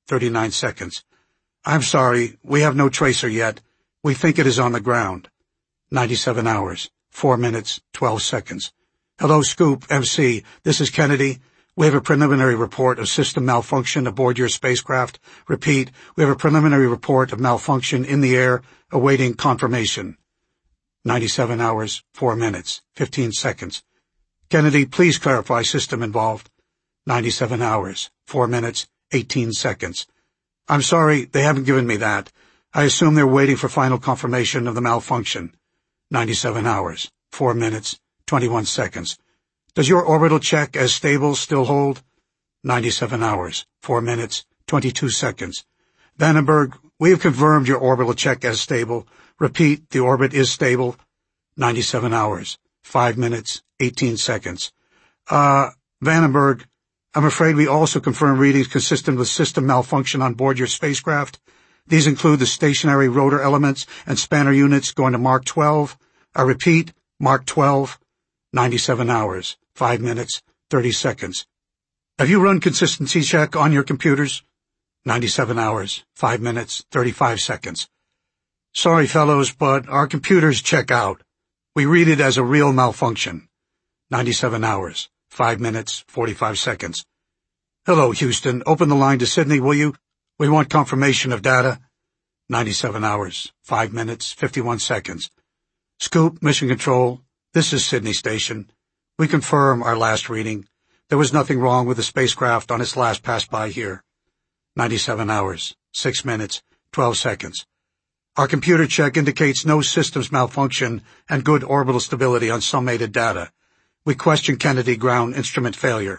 39 seconds. I'm sorry, we have no tracer yet. We think it is on the ground. 97 hours, 4 minutes, 12 seconds. Hello, Scoop, MC, this is Kennedy. We have a preliminary report of system malfunction aboard your spacecraft. Repeat, we have a preliminary report of malfunction in the air, awaiting confirmation. 97 hours, 4 minutes, 15 seconds. Kennedy, please clarify system involved. 97 hours, 4 minutes, 18 seconds. I'm sorry, they haven't given me that. I assume they're waiting for final confirmation of the malfunction. 97 hours, 4 minutes, 21 seconds. Does your orbital check as stable still hold? 97 hours, 4 minutes, 22 seconds. Vandenberg, we have confirmed your orbital check as stable. Repeat, the orbit is stable. 97 hours, 5 minutes, 18 seconds. Vandenberg, I'm afraid we also confirm readings consistent with system malfunction on board your spacecraft. These include the stationary rotor elements and spanner units going to Mark 12. I repeat, Mark 12, 97 hours, 5 minutes, 30 seconds. Have you run consistency check on your computers? 97 hours, 5 minutes, 35 seconds. Sorry, fellows, but our computers check out. We read it as a real malfunction. 97 hours, 5 minutes, 45 seconds. Hello, Houston. Open the line to Sydney, will you? We want confirmation of data. 97 hours, 5 minutes, 51 seconds. Scoop, Mission Control. This is Sydney Station. We confirm our last reading. There was nothing wrong with the spacecraft on its last pass-by here. 97 hours, 6 minutes, 12 seconds. Our computer check indicates no systems malfunction and good orbital stability on summated data. We question Kennedy ground instrument failure.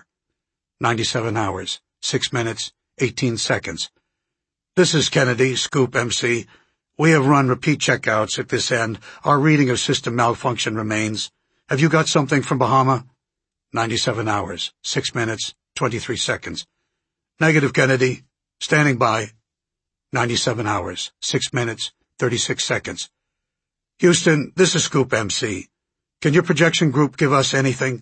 97 hours, 6 minutes, 18 seconds. This is Kennedy, Scoop MC. We have run repeat checkouts at this end. Our reading of system malfunction remains. Have you got something from Bahama? 97 hours, 6 minutes, 23 seconds. Negative, Kennedy. Standing by. 97 hours, 6 minutes, 36 seconds. Houston, this is Scoop MC. Can your projection group give us anything?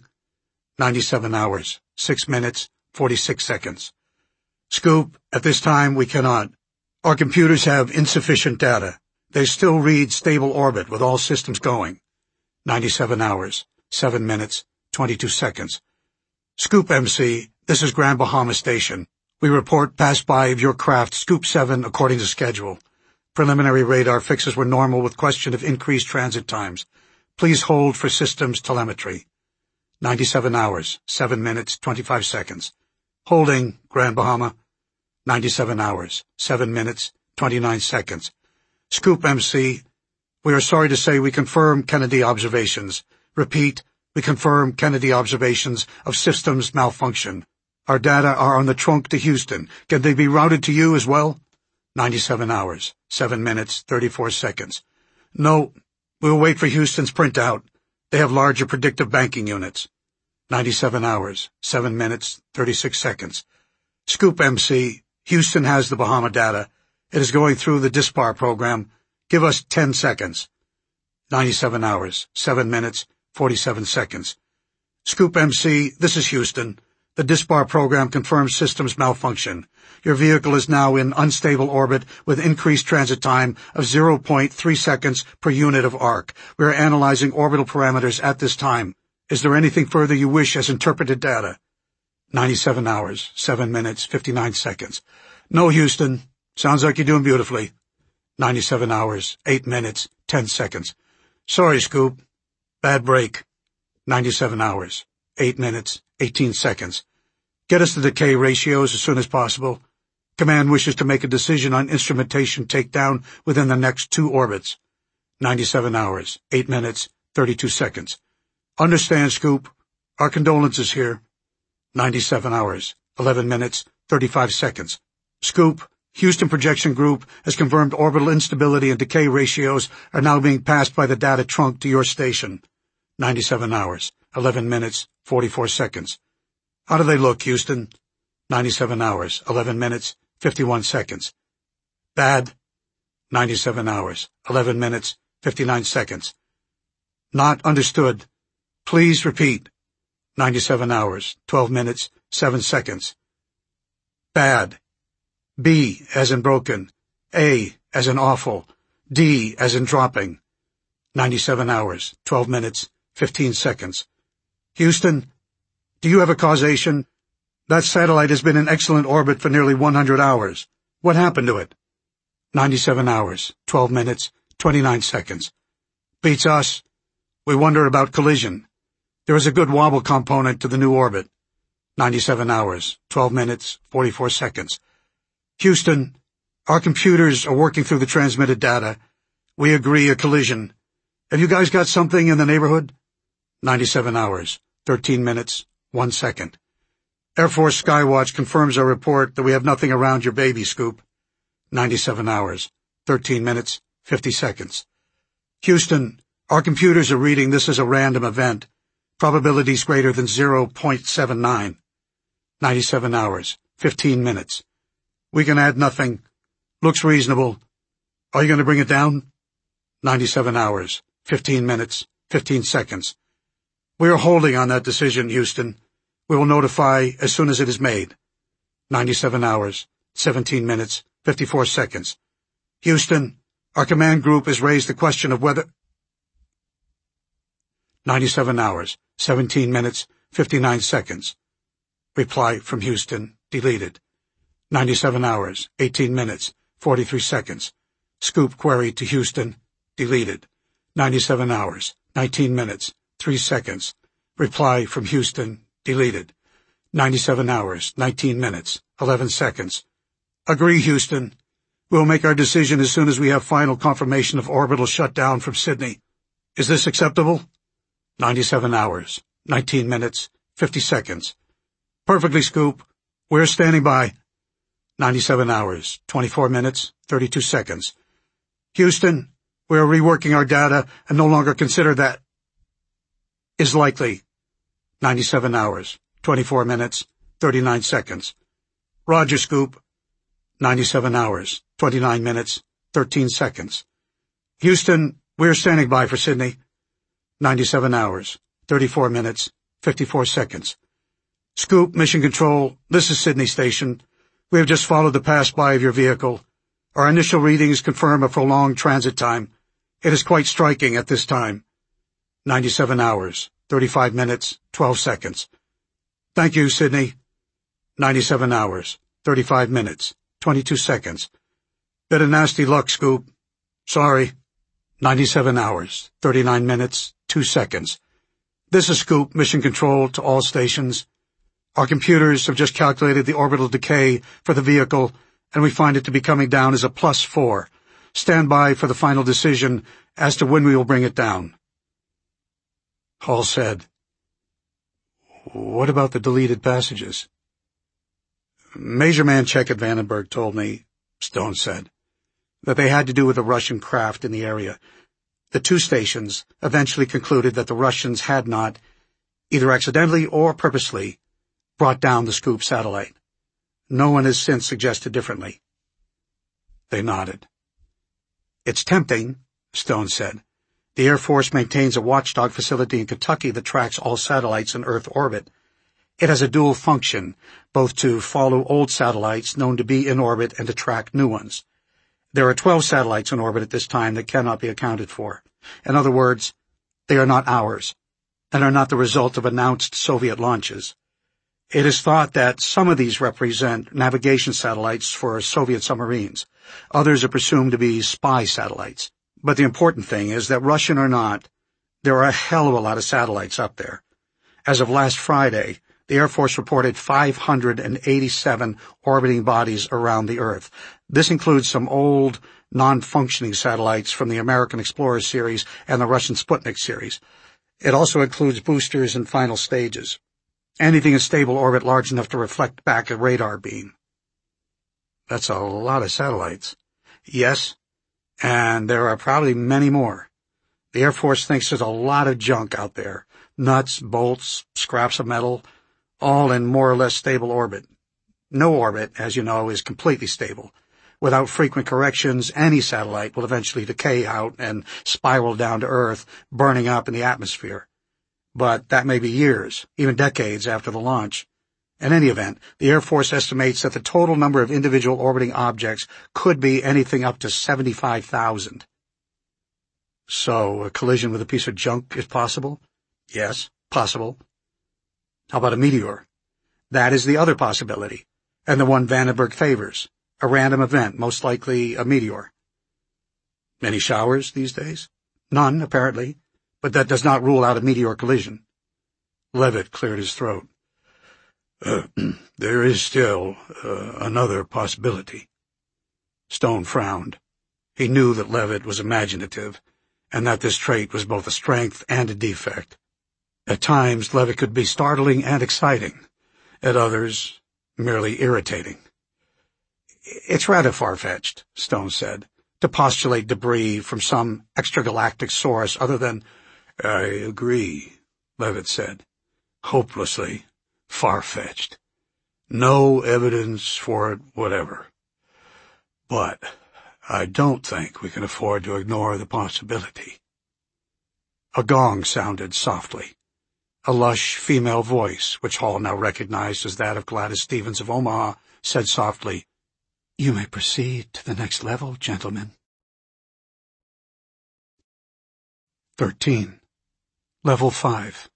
97 hours, 6 minutes, 46 seconds. Scoop, at this time we cannot. Our computers have insufficient data. They still read stable orbit with all systems going. 97 hours, 7 minutes, 22 seconds. Scoop MC, this is Grand Bahama Station. We report pass-by of your craft Scoop 7 according to schedule. Preliminary radar fixes were normal with question of increased transit times. Please hold for systems telemetry. 97 hours, 7 minutes, 25 seconds. Holding, Grand Bahama. 97 hours, 7 minutes, 29 seconds. Scoop MC, we are sorry to say we confirm Kennedy observations. Repeat, we confirm Kennedy observations of systems malfunction. Our data are on the trunk to Houston. Can they be routed to you as well? 97 hours, 7 minutes, 34 seconds. No, we'll wait for Houston's printout. They have larger predictive banking units. 97 hours, 7 minutes, 36 seconds. Scoop MC, Houston has the Bahama data. It is going through the DISPAR program. Give us 10 seconds. 97 hours, 7 minutes, 47 seconds. Scoop MC, this is Houston. The DISPAR program confirms systems malfunction. Your vehicle is now in unstable orbit with increased transit time of 0.3 seconds per unit of arc. We are analyzing orbital parameters at this time. Is there anything further you wish as interpreted data? 97 hours, 7 minutes, 59 seconds. No, Houston. Sounds like you're doing beautifully. 97 hours, 8 minutes, 10 seconds. Sorry, Scoop. Bad break. 97 hours, 8 minutes, 18 seconds. Get us the decay ratios as soon as possible. Command wishes to make a decision on instrumentation takedown within the next 2 orbits. 97 hours, 8 minutes, 32 seconds. Understand, Scoop. Our condolences here. 97 hours, 11 minutes, 35 seconds. Scoop, Houston Projection Group has confirmed orbital instability and decay ratios are now being passed by the data trunk to your station. 97 hours, 11 minutes, 44 seconds. How do they look, Houston? 97 hours, 11 minutes, 51 seconds. Bad. 97 hours, 11 minutes, 59 seconds. Not understood. Please repeat. 97 hours, 12 minutes, 7 seconds. Bad. B as in broken, A as in awful, D as in dropping. 97 hours, 12 minutes, 15 seconds. Houston, do you have a causation? That satellite has been in excellent orbit for nearly 100 hours. What happened to it? 97 hours, 12 minutes, 29 seconds. Beats us. We wonder about collision. There is a good wobble component to the new orbit. 97 hours, 12 minutes, 44 seconds. Houston, our computers are working through the transmitted data. We agree a collision. Have you guys got something in the neighborhood? 97 hours, 13 minutes, 1 second. Air Force Skywatch confirms our report that we have nothing around your baby, Scoop. 97 hours, 13 minutes, 50 seconds. Houston, our computers are reading this as a random event. Probabilities greater than 0.79. 97 hours, 15 minutes. We can add nothing. Looks reasonable. Are you going to bring it down? 97 hours, 15 minutes, 15 seconds. We are holding on that decision, Houston. We will notify as soon as it is made. 97 hours, 17 minutes, 54 seconds. Houston, our command group has raised the question of whether... 97 hours, 17 minutes, 59 seconds. Reply from Houston, deleted. 97 hours, 18 minutes, 43 seconds. Scoop query to Houston, deleted. 97 hours, 19 minutes, 3 seconds. Reply from Houston, deleted. 97 hours, 19 minutes, 11 seconds. Agree, Houston. We'll make our decision as soon as we have final confirmation of orbital shutdown from Sydney. Is this acceptable? 97 hours, 19 minutes, 50 seconds. Perfectly, Scoop. We're standing by. 97 hours, 24 minutes, 32 seconds. Houston, we are reworking our data and no longer consider that is likely. 97 hours, 24 minutes, 39 seconds. Roger, Scoop. 97 hours, 29 minutes, 13 seconds. Houston, we are standing by for Sydney. 97 hours, 34 minutes, 54 seconds. Scoop, Mission Control, this is Sydney Station. We have just followed the pass-by of your vehicle. Our initial readings confirm a prolonged transit time. It is quite striking at this time. 97 hours, 35 minutes, 12 seconds. Thank you, Sydney. 97 hours, 35 minutes, 22 seconds. Bit of nasty luck, Scoop. Sorry. 97 hours, 39 minutes, 2 seconds. This is Scoop, Mission Control to all stations. Our computers have just calculated the orbital decay for the vehicle, and we find it to be coming down as a +4. Stand by for the final decision as to when we will bring it down. Hall said, What about the deleted passages? Major Manchek at Vandenberg told me, Stone said, that they had to do with a Russian craft in the area. The two stations eventually concluded that the Russians had not, either accidentally or purposely, brought down the Scoop satellite. No one has since suggested differently. They nodded. It's tempting, Stone said. The Air Force maintains a watchdog facility in Kentucky that tracks all satellites in Earth orbit. It has a dual function, both to follow old satellites known to be in orbit and to track new ones. There are 12 satellites in orbit at this time that cannot be accounted for. In other words, they are not ours, and are not the result of announced Soviet launches. It is thought that some of these represent navigation satellites for Soviet submarines. Others are presumed to be spy satellites. But the important thing is that Russian or not, there are a hell of a lot of satellites up there. As of last Friday, the Air Force reported 587 orbiting bodies around the Earth. This includes some old, non-functioning satellites from the American Explorer series and the Russian Sputnik series. It also includes boosters and final stages. Anything in stable orbit large enough to reflect back a radar beam. That's a lot of satellites. Yes, and there are probably many more. The Air Force thinks there's a lot of junk out there. Nuts, bolts, scraps of metal, all in more or less stable orbit. No orbit, as you know, is completely stable. Without frequent corrections, any satellite will eventually decay out and spiral down to Earth, burning up in the atmosphere. But that may be years, even decades after the launch. In any event, the Air Force estimates that the total number of individual orbiting objects could be anything up to 75,000. So, a collision with a piece of junk is possible? Yes, possible. How about a meteor? That is the other possibility, and the one Vandenberg favors. A random event, most likely a meteor. Many showers these days? None, apparently, but that does not rule out a meteor collision. Levitt cleared his throat. There is still another possibility. Stone frowned. He knew that Levitt was imaginative, and that this trait was both a strength and a defect. At times, Levitt could be startling and exciting. At others, merely irritating. It's rather far-fetched, Stone said, to postulate debris from some extragalactic source other than— I agree, Levitt said. Hopelessly far-fetched. No evidence for it whatever. But I don't think we can afford to ignore the possibility. A gong sounded softly. A lush female voice, which Hall now recognized as that of Gladys Stevens of Omaha, said softly, "You may proceed to the next level, gentlemen." 13. Level 5.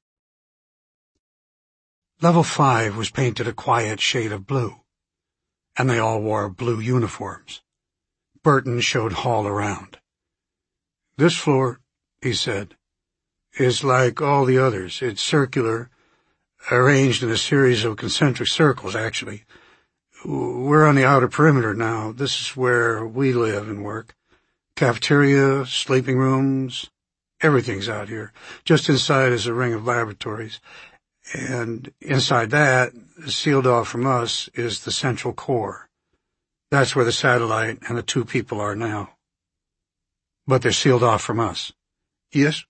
Level 5 was painted a quiet shade of blue, and they all wore blue uniforms. Burton showed Hall around. "This floor," he said, "is like all the others. It's circular, arranged in a series of concentric circles, actually. We're on the outer perimeter now. This is where we live and work. Cafeteria, sleeping rooms, everything's out here. Just inside is a ring of laboratories. And inside that, sealed off from us, is the central core. That's where the satellite and the two people are now. But they're sealed off from us." "Yes."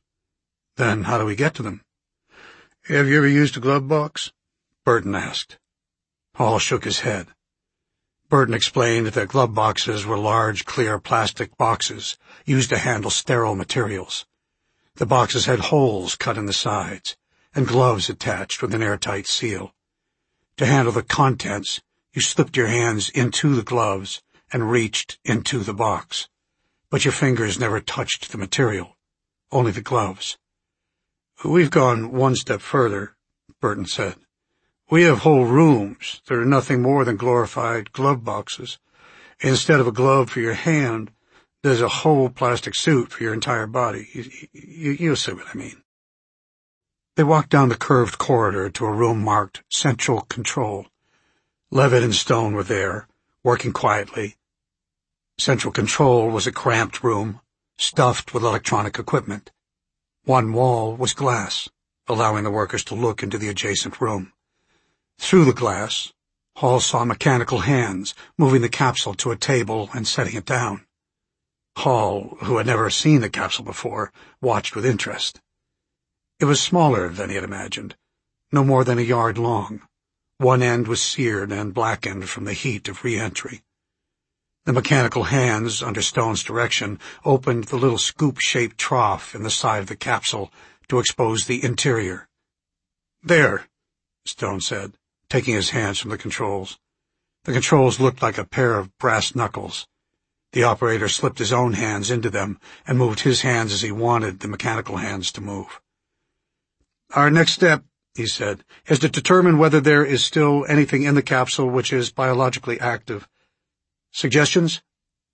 "Then how do we get to them?" "Have you ever used a glove box?" Burton asked. Hall shook his head. Burton explained that glove boxes were large, clear plastic boxes used to handle sterile materials. The boxes had holes cut in the sides, and gloves attached with an airtight seal. To handle the contents, you slipped your hands into the gloves and reached into the box. But your fingers never touched the material, only the gloves. "We've gone one step further," Burton said. "We have whole rooms that are nothing more than glorified glove boxes. Instead of a glove for your hand, there's a whole plastic suit for your entire body. You'll see what I mean." They walked down the curved corridor to a room marked Central Control. Levitt and Stone were there, working quietly. Central Control was a cramped room, stuffed with electronic equipment. One wall was glass, allowing the workers to look into the adjacent room. Through the glass, Hall saw mechanical hands moving the capsule to a table and setting it down. Hall, who had never seen the capsule before, watched with interest. It was smaller than he had imagined, no more than a yard long. One end was seared and blackened from the heat of re-entry. The mechanical hands, under Stone's direction, opened the little scoop-shaped trough in the side of the capsule to expose the interior. "There," Stone said, taking his hands from the controls. The controls looked like a pair of brass knuckles. The operator slipped his own hands into them and moved his hands as he wanted the mechanical hands to move. "Our next step," he said, "is to determine whether there is still anything in the capsule which is biologically active. Suggestions?"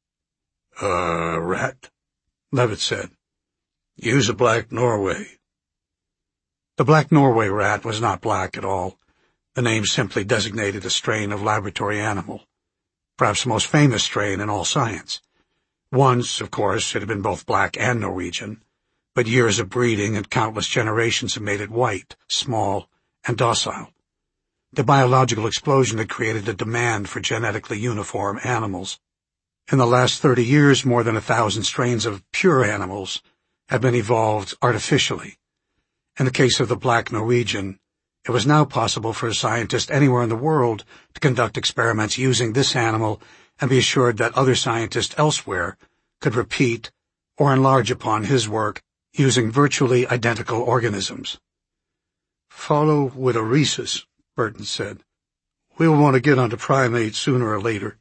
Rat," Levitt said. "Use a black Norway." The black Norway rat was not black at all. The name simply designated a strain of laboratory animal, perhaps the most famous strain in all science. Once, of course, it had been both black and Norwegian, but years of breeding and countless generations had made it white, small, and docile. The biological explosion had created a demand for genetically uniform animals. In the last 30 years, more than 1,000 strains of pure animals have been evolved artificially. In the case of the black Norwegian, it was now possible for a scientist anywhere in the world to conduct experiments using this animal and be assured that other scientists elsewhere could repeat or enlarge upon his work using virtually identical organisms. "Follow with a rhesus," Burton said. "We'll want to get onto primates sooner or later."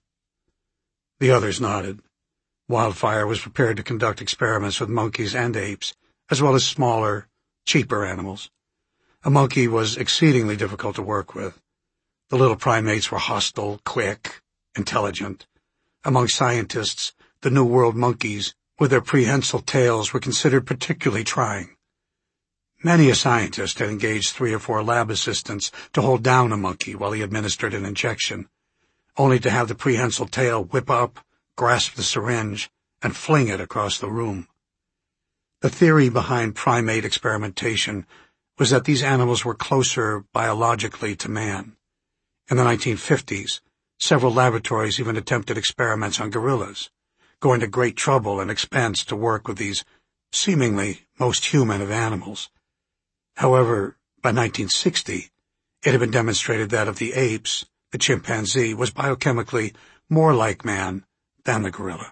The others nodded. Wildfire was prepared to conduct experiments with monkeys and apes, as well as smaller, cheaper animals. A monkey was exceedingly difficult to work with. The little primates were hostile, quick, intelligent. Among scientists, the New World monkeys, with their prehensile tails, were considered particularly trying. Many a scientist had engaged 3 or 4 lab assistants to hold down a monkey while he administered an injection, only to have the prehensile tail whip up, grasp the syringe, and fling it across the room. The theory behind primate experimentation was that these animals were closer biologically to man. In the 1950s, several laboratories even attempted experiments on gorillas, going to great trouble and expense to work with these seemingly most human of animals. However, by 1960, it had been demonstrated that of the apes, the chimpanzee was biochemically more like man than the gorilla.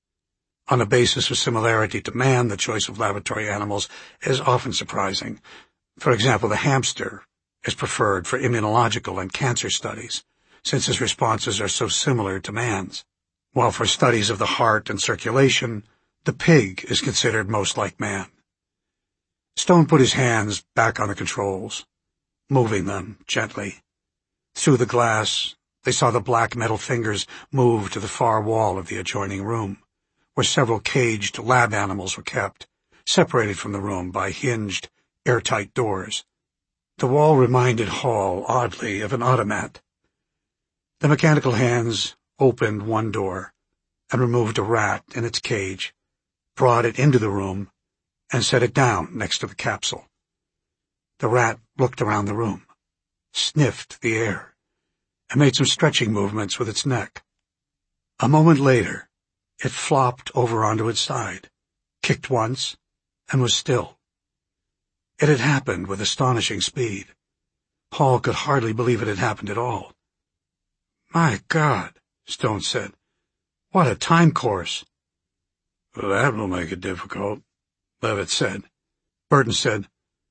On the basis of similarity to man, the choice of laboratory animals is often surprising. For example, the hamster is preferred for immunological and cancer studies, since his responses are so similar to man's, while for studies of the heart and circulation, the pig is considered most like man. Stone put his hands back on the controls, moving them gently. Through the glass, they saw the black metal fingers move to the far wall of the adjoining room, where several caged lab animals were kept, separated from the room by hinged, airtight doors. The wall reminded Hall, oddly, of an automat. The mechanical hands opened one door and removed a rat in its cage, brought it into the room, and set it down next to the capsule. The rat looked around the room, sniffed the air, and made some stretching movements with its neck. A moment later, it flopped over onto its side, kicked once, and was still. It had happened with astonishing speed. Hall could hardly believe it had happened at all. "My God," Stone said. "What a time course." "Well, that will make it difficult," Levitt said. Burton said,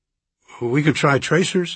"We could try tracers."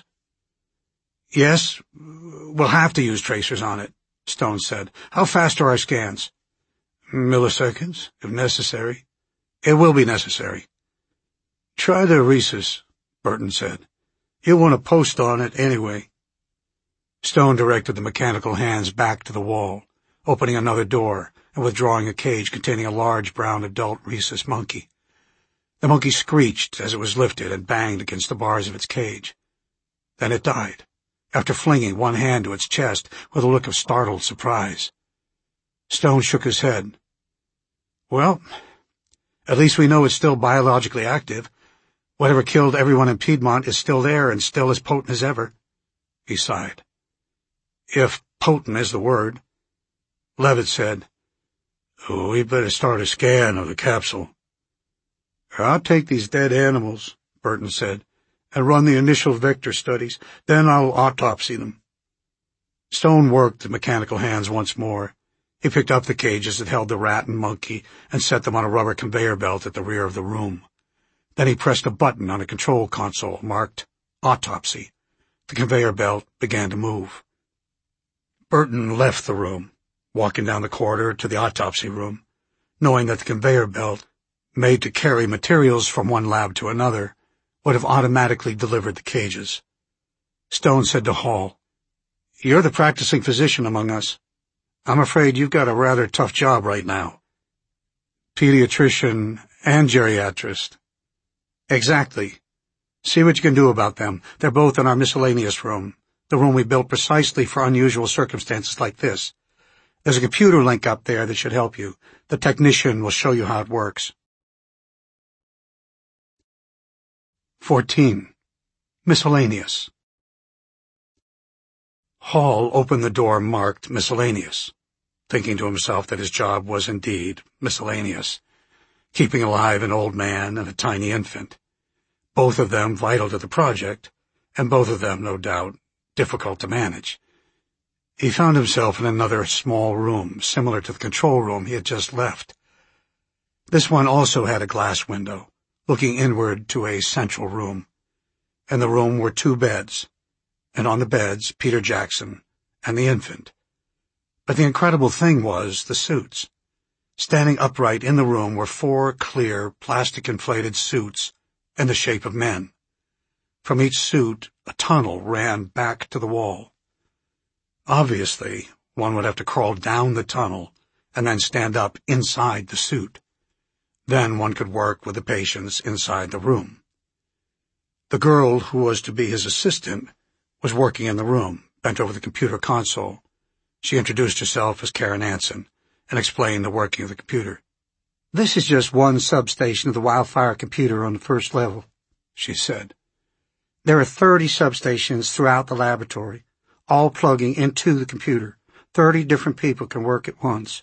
"Yes, we'll have to use tracers on it," Stone said. "How fast are our scans?" "Milliseconds, if necessary." "It will be necessary." "Try the Rhesus," Burton said. "You'll want to post on it anyway." Stone directed the mechanical hands back to the wall, opening another door and withdrawing a cage containing a large brown adult Rhesus monkey. The monkey screeched as it was lifted and banged against the bars of its cage. Then it died, after flinging one hand to its chest with a look of startled surprise. Stone shook his head. "Well, at least we know it's still biologically active. Whatever killed everyone in Piedmont is still there and still as potent as ever." He sighed. "If potent is the word." Levitt said, "We'd better start a scan of the capsule." "I'll take these dead animals," Burton said, "and run the initial vector studies. Then I'll autopsy them." Stone worked the mechanical hands once more. He picked up the cages that held the rat and monkey and set them on a rubber conveyor belt at the rear of the room. Then he pressed a button on a control console marked Autopsy. The conveyor belt began to move. Burton left the room, walking down the corridor to the autopsy room, knowing that the conveyor belt, made to carry materials from one lab to another, would have automatically delivered the cages. Stone said to Hall, "You're the practicing physician among us. I'm afraid you've got a rather tough job right now." "Pediatrician and geriatrist." "Exactly. See what you can do about them. They're both in our miscellaneous room, the room we built precisely for unusual circumstances like this. There's a computer link up there that should help you. The technician will show you how it works." 14. Miscellaneous. Hall opened the door marked Miscellaneous, thinking to himself that his job was indeed miscellaneous, keeping alive an old man and a tiny infant, both of them vital to the project, and both of them, no doubt, difficult to manage. He found himself in another small room, similar to the control room he had just left. This one also had a glass window, looking inward to a central room. In the room were 2 beds, and on the beds, Peter Jackson and the infant. But the incredible thing was the suits. Standing upright in the room were 4 clear, plastic-inflated suits in the shape of men. From each suit, a tunnel ran back to the wall. Obviously, one would have to crawl down the tunnel and then stand up inside the suit. Then one could work with the patients inside the room. The girl who was to be his assistant was working in the room, bent over the computer console. She introduced herself as Karen Anson and explained the working of the computer. "This is just one substation of the Wildfire computer on the first level," she said. "There are 30 substations throughout the laboratory, all plugging into the computer. 30 different people can work at once."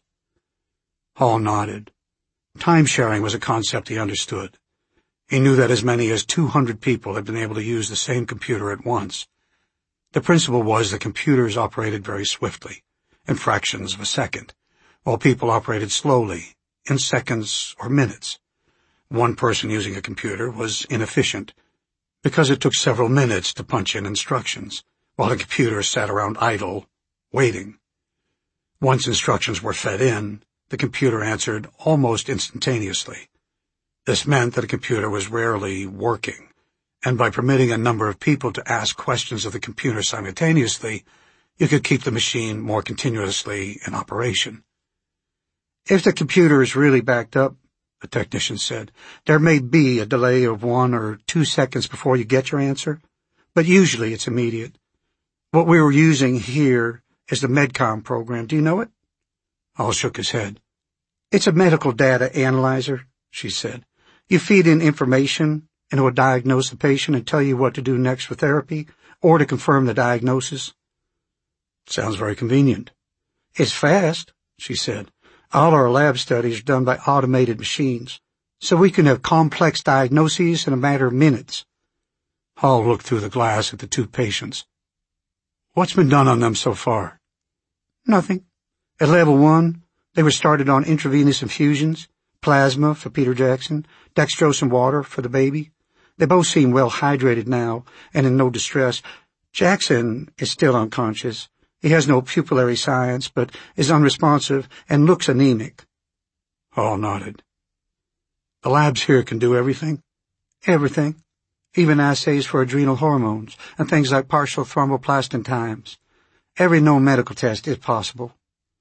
Hall nodded. Time-sharing was a concept he understood. He knew that as many as 200 people had been able to use the same computer at once. The principle was that computers operated very swiftly, in fractions of a second, while people operated slowly, in seconds or minutes. One person using a computer was inefficient, because it took several minutes to punch in instructions, while the computer sat around idle, waiting. Once instructions were fed in, the computer answered almost instantaneously. This meant that a computer was rarely working, and by permitting a number of people to ask questions of the computer simultaneously, you could keep the machine more continuously in operation. "If the computer is really backed up," the technician said, "there may be a delay of 1 or 2 seconds before you get your answer, but usually it's immediate. What we were using here is the Medcom program. Do you know it?" Hall shook his head. "It's a medical data analyzer," she said. "You feed in information, and it will diagnose the patient and tell you what to do next for therapy, or to confirm the diagnosis." "Sounds very convenient." "It's fast," she said. "All our lab studies are done by automated machines, so we can have complex diagnoses in a matter of minutes." Hall looked through the glass at the 2 patients. "What's been done on them so far?" "Nothing. At level 1, they were started on intravenous infusions, plasma for Peter Jackson, dextrose and water for the baby. They both seem well hydrated now and in no distress. Jackson is still unconscious. He has no pupillary signs, but is unresponsive and looks anemic." Hall nodded. "The labs here can do everything?" "Everything. Even assays for adrenal hormones and things like partial thromboplastin times. Every known medical test is possible."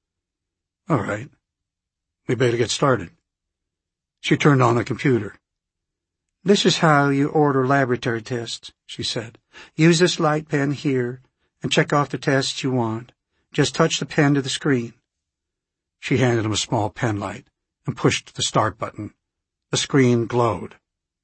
"All right. We better get started." She turned on the computer. "This is how you order laboratory tests," she said. "Use this light pen here and check off the tests you want. Just touch the pen to the screen." She handed him a small pen light and pushed the start button. The screen glowed.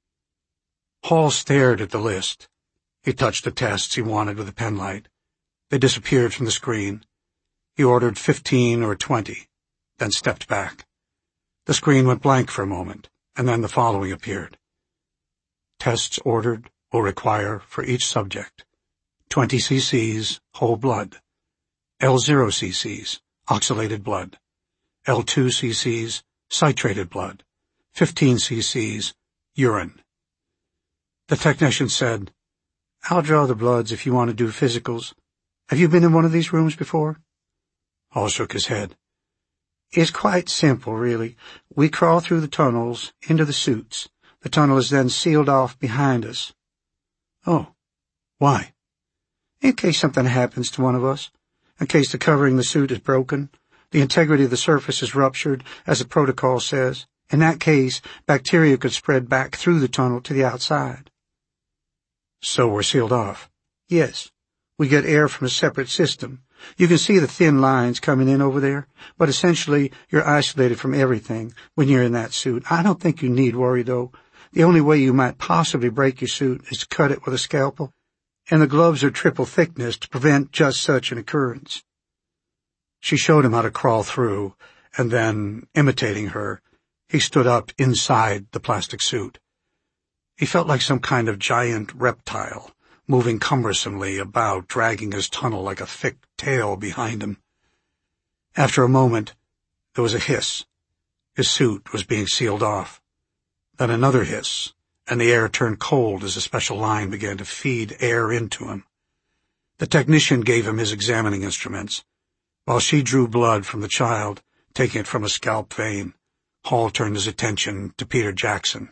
Hall stared at the list. He touched the tests he wanted with the pen light. They disappeared from the screen. He ordered 15 or 20, then stepped back. The screen went blank for a moment, and then the following appeared. "Tests ordered will require for each subject 20 cc's whole blood, L0 cc's oxalated blood, L2 cc's citrated blood, 15 cc's urine." The technician said, "I'll draw the bloods if you want to do physicals. Have you been in one of these rooms before?" Hall shook his head. "It's quite simple, really. We crawl through the tunnels into the suits. The tunnel is then sealed off behind us." "Oh, why?" "In case something happens to one of us. In case the covering of the suit is broken, the integrity of the surface is ruptured, as the protocol says. In that case, bacteria could spread back through the tunnel to the outside." "So we're sealed off?" "Yes. We get air from a separate system. You can see the thin lines coming in over there, but essentially you're isolated from everything when you're in that suit. I don't think you need worry, though. The only way you might possibly break your suit is to cut it with a scalpel, and the gloves are triple thickness to prevent just such an occurrence." She showed him how to crawl through, and then, imitating her, he stood up inside the plastic suit. He felt like some kind of giant reptile, moving cumbersomely about, dragging his tunnel like a thick tail behind him. After a moment, there was a hiss. His suit was being sealed off. Then another hiss, and the air turned cold as a special line began to feed air into him. The technician gave him his examining instruments. While she drew blood from the child, taking it from a scalp vein, Hall turned his attention to Peter Jackson.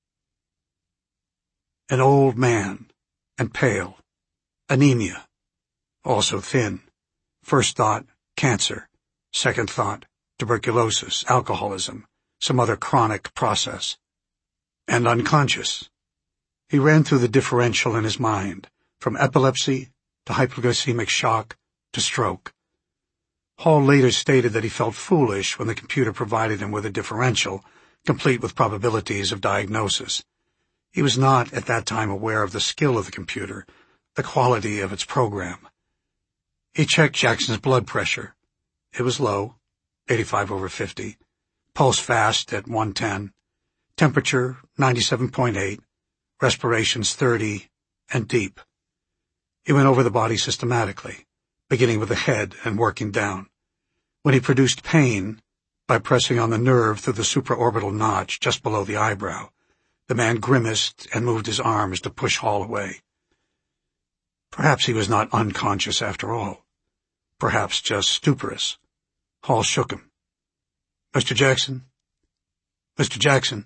An old man, and pale. Anemia. Also thin. First thought, cancer. Second thought, tuberculosis, alcoholism, some other chronic process. And unconscious. He ran through the differential in his mind, from epilepsy to hypoglycemic shock to stroke. Hall later stated that he felt foolish when the computer provided him with a differential, complete with probabilities of diagnosis. He was not, at that time, aware of the skill of the computer, the quality of its program. He checked Jackson's blood pressure. It was low, 85/50, pulse fast at 110, temperature 97.8, respirations 30, and deep. He went over the body systematically, beginning with the head and working down. When he produced pain, by pressing on the nerve through the supraorbital notch just below the eyebrow, the man grimaced and moved his arms to push Hall away. Perhaps he was not unconscious after all. Perhaps just stuporous. Hall shook him. "Mr. Jackson? Mr. Jackson?"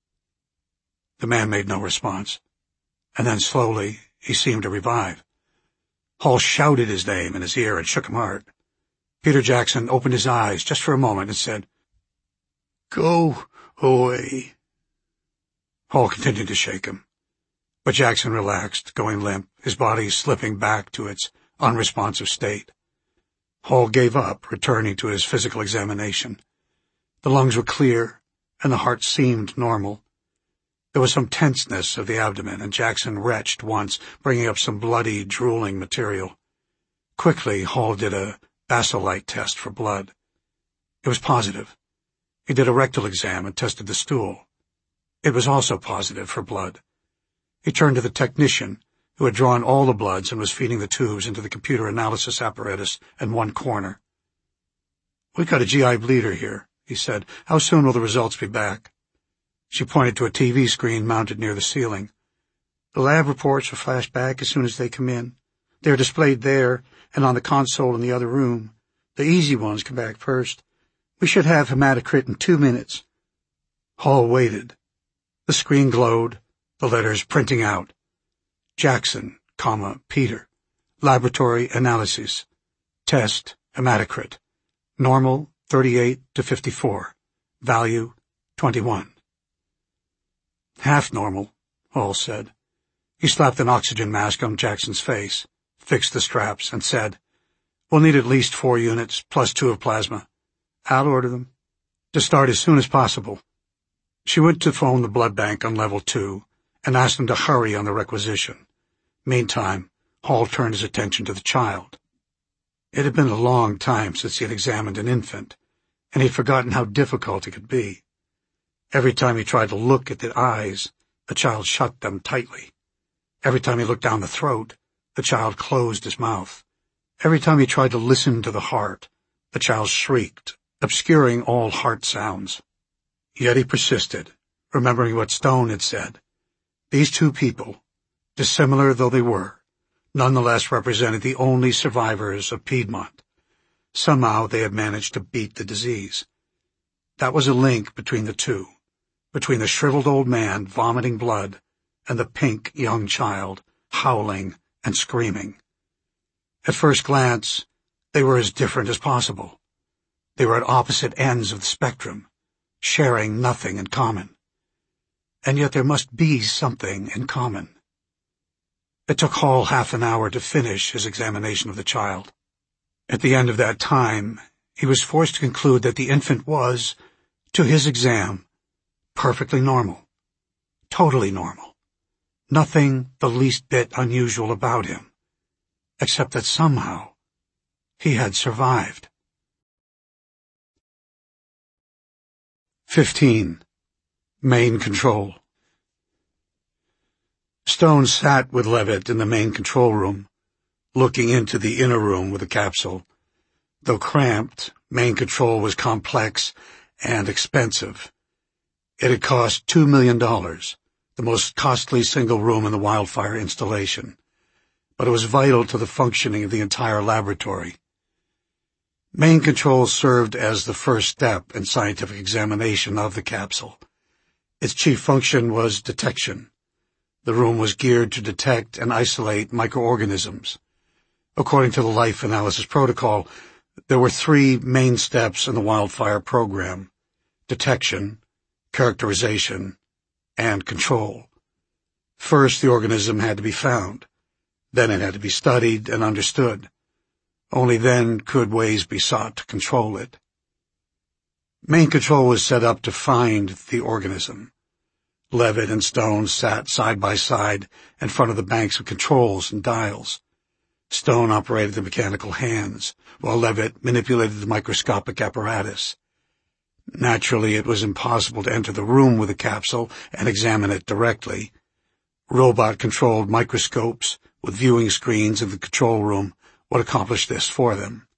The man made no response, and then slowly he seemed to revive. Hall shouted his name in his ear and shook him hard. Peter Jackson opened his eyes just for a moment and said, "Go away." Hall continued to shake him, but Jackson relaxed, going limp, his body slipping back to its unresponsive state. Hall gave up, returning to his physical examination. The lungs were clear, and the heart seemed normal. There was some tenseness of the abdomen, and Jackson retched once, bringing up some bloody, drooling material. Quickly, Hall did a basolite test for blood. It was positive. He did a rectal exam and tested the stool. It was also positive for blood. He turned to the technician, who had drawn all the bloods and was feeding the tubes into the computer analysis apparatus in one corner. "We've got a GI bleeder here," he said. "How soon will the results be back?" She pointed to a TV screen mounted near the ceiling. "The lab reports will flash back as soon as they come in. They're displayed there and on the console in the other room. The easy ones come back first. We should have hematocrit in 2 minutes." Hall waited. The screen glowed, the letters printing out. Jackson, Peter. Laboratory analysis. Test, hematocrit. Normal, 38/54. Value, 21. "Half normal," Hall said. He slapped an oxygen mask on Jackson's face, fixed the straps, and said, "We'll need at least 4 units, plus 2 of plasma. I'll order them. To start as soon as possible." She went to phone the blood bank on level 2 and asked them to hurry on the requisition. Meantime, Hall turned his attention to the child. It had been a long time since he had examined an infant, and he had forgotten how difficult it could be. Every time he tried to look at the eyes, the child shut them tightly. Every time he looked down the throat, the child closed his mouth. Every time he tried to listen to the heart, the child shrieked, obscuring all heart sounds. Yet he persisted, remembering what Stone had said. These two people, dissimilar though they were, nonetheless represented the only survivors of Piedmont. Somehow they had managed to beat the disease. That was a link between the two, between the shriveled old man vomiting blood and the pink young child howling and screaming. At first glance, they were as different as possible. They were at opposite ends of the spectrum, sharing nothing in common. And yet there must be something in common. It took Hall half an hour to finish his examination of the child. At the end of that time, he was forced to conclude that the infant was, to his exam, perfectly normal. Totally normal. Nothing the least bit unusual about him, except that somehow he had survived. 15. Main Control. Stone sat with Levitt in the main control room, looking into the inner room with the capsule. Though cramped, main control was complex and expensive. It had cost $2 million, the most costly single room in the wildfire installation. but it was vital to the functioning of the entire laboratory. Main control served as the first step in scientific examination of the capsule. Its chief function was detection. The room was geared to detect and isolate microorganisms. According to the life analysis protocol, there were three main steps in the wildfire program: detection, characterization, and control. First, the organism had to be found. Then it had to be studied and understood. Only then could ways be sought to control it. Main control was set up to find the organism. Levitt and Stone sat side by side in front of the banks of controls and dials. Stone operated the mechanical hands, while Levitt manipulated the microscopic apparatus. Naturally, it was impossible to enter the room with the capsule and examine it directly. Robot-controlled microscopes with viewing screens in the control room would accomplish this for them.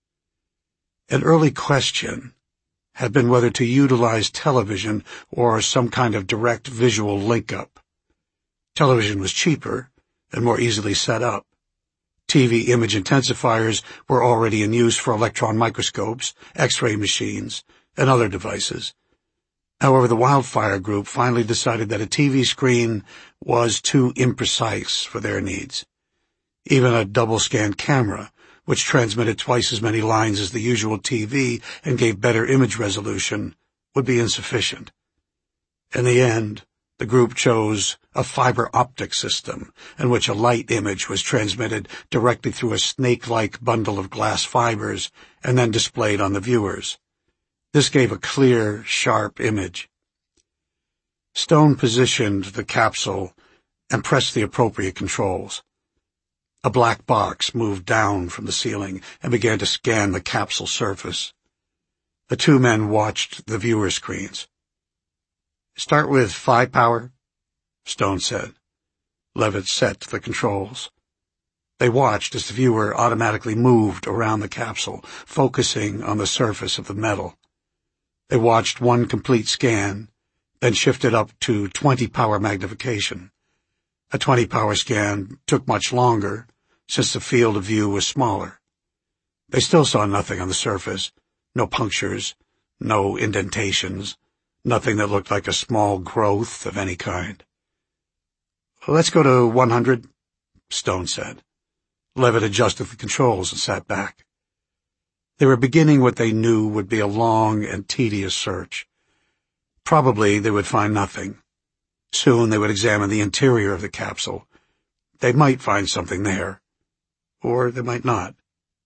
An early question had been whether to utilize television or some kind of direct visual link-up. Television was cheaper and more easily set up. TV image intensifiers were already in use for electron microscopes, X-ray machines, and other devices. However, the wildfire group finally decided that a TV screen was too imprecise for their needs. Even a double-scan camera, which transmitted twice as many lines as the usual TV and gave better image resolution, would be insufficient. In the end, the group chose a fiber optic system in which a light image was transmitted directly through a snake-like bundle of glass fibers and then displayed on the viewers. This gave a clear, sharp image. Stone positioned the capsule and pressed the appropriate controls. A black box moved down from the ceiling and began to scan the capsule surface. The two men watched the viewer screens. "Start with 5 power," Stone said. Levitt set the controls. They watched as the viewer automatically moved around the capsule, focusing on the surface of the metal. They watched one complete scan, then shifted up to 20 power magnification. A 20 power scan took much longer, since the field of view was smaller. They still saw nothing on the surface, no punctures, no indentations, nothing that looked like a small growth of any kind. "Let's go to 100, Stone said. Levitt adjusted the controls and sat back. They were beginning what they knew would be a long and tedious search. Probably they would find nothing. Soon they would examine the interior of the capsule. They might find something there, or they might not.